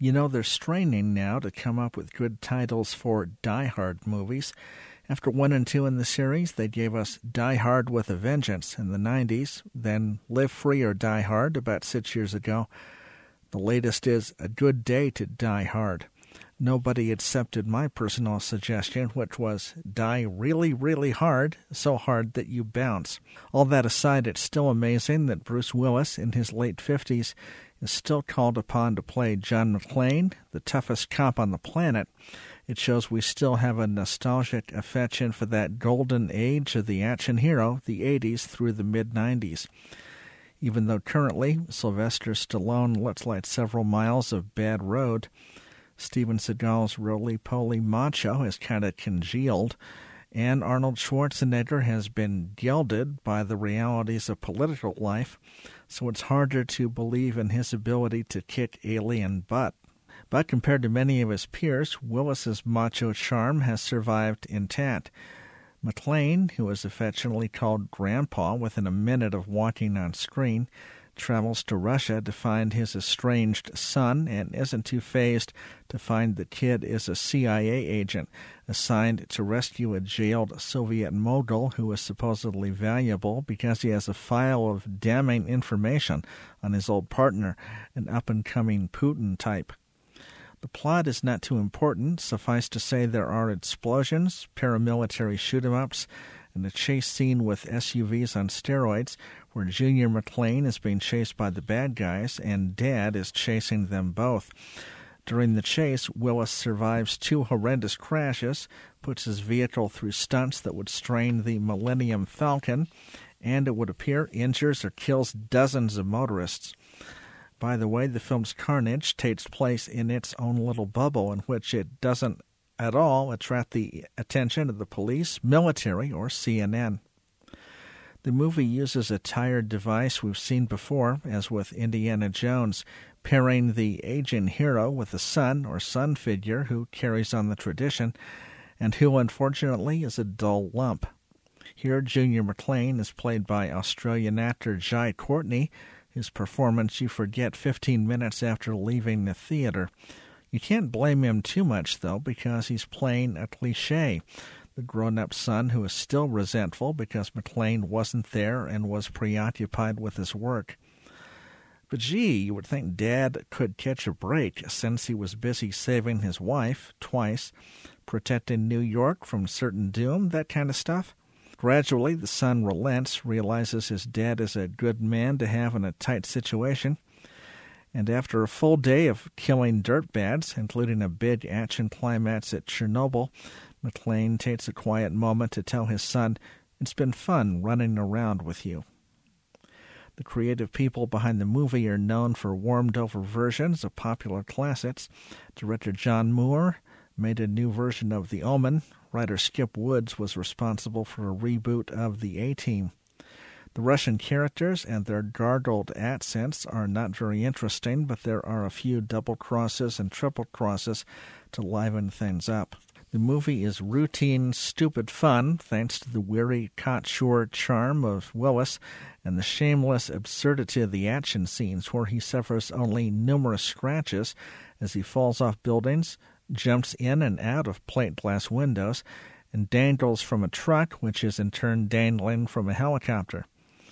You know, they're straining now to come up with good titles for Die Hard movies. After 1 and 2 in the series, they gave us Die Hard with a Vengeance in the 90s, then Live Free or Die Hard about 6 years ago. The latest is A Good Day to Die Hard. Nobody accepted my personal suggestion, which was die really, really hard, so hard that you bounce. All that aside, it's still amazing that Bruce Willis, in his late 50s, is still called upon to play John McClane, the toughest cop on the planet. It shows we still have a nostalgic affection for that golden age of the action hero, the 80s through the mid-90s. Even though currently Sylvester Stallone looks like several miles of bad road, Steven Seagal's roly-poly macho has kind of congealed, and Arnold Schwarzenegger has been gilded by the realities of political life, so it's harder to believe in his ability to kick alien butt. But compared to many of his peers, Willis's macho charm has survived intact. McClane, who is affectionately called Grandpa within a minute of walking on screen, travels to Russia to find his estranged son and isn't too fazed to find the kid is a CIA agent assigned to rescue a jailed Soviet mogul who is supposedly valuable because he has a file of damning information on his old partner, an up-and-coming Putin type. The plot is not too important. Suffice to say there are explosions, paramilitary shoot-em-ups, and a chase scene with SUVs on steroids where Junior McClane is being chased by the bad guys and Dad is chasing them both. During the chase, Willis survives 2 horrendous crashes, puts his vehicle through stunts that would strain the Millennium Falcon, and it would appear injures or kills dozens of motorists. By the way, the film's carnage takes place in its own little bubble in which it doesn't at all attract the attention of the police, military, or CNN. The movie uses a tired device we've seen before, as with Indiana Jones, pairing the aging hero with a son or son figure who carries on the tradition, and who unfortunately is a dull lump. Here, Junior McClane is played by Australian actor Jai Courtney, whose performance you forget 15 minutes after leaving the theater. You can't blame him too much, though, because he's playing a cliché, the grown-up son who is still resentful because McClane wasn't there and was preoccupied with his work. But gee, you would think Dad could catch a break since he was busy saving his wife, twice, protecting New York from certain doom, that kind of stuff. Gradually, the son relents, realizes his dad is a good man to have in a tight situation, and after a full day of killing dirtbags, including a big action climax at Chernobyl, McClane takes a quiet moment to tell his son, "It's been fun running around with you." The creative people behind the movie are known for warmed-over versions of popular classics. Director John Moore made a new version of The Omen. Writer Skip Woods was responsible for a reboot of The A-Team. The Russian characters and their gargled accents are not very interesting, but there are a few double crosses and triple crosses to liven things up. The movie is routine, stupid fun, thanks to the weary, cocksure charm of Willis and the shameless absurdity of the action scenes where he suffers only numerous scratches as he falls off buildings, jumps in and out of plate glass windows, and dangles from a truck, which is in turn dangling from a helicopter.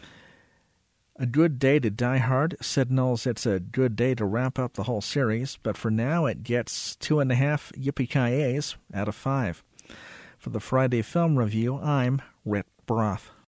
A Good Day to Die Hard signals it's a good day to wrap up the whole series, but for now it gets 2.5 yippee-ki-yays out of 5. For the Friday Film Review, I'm Rick Broth.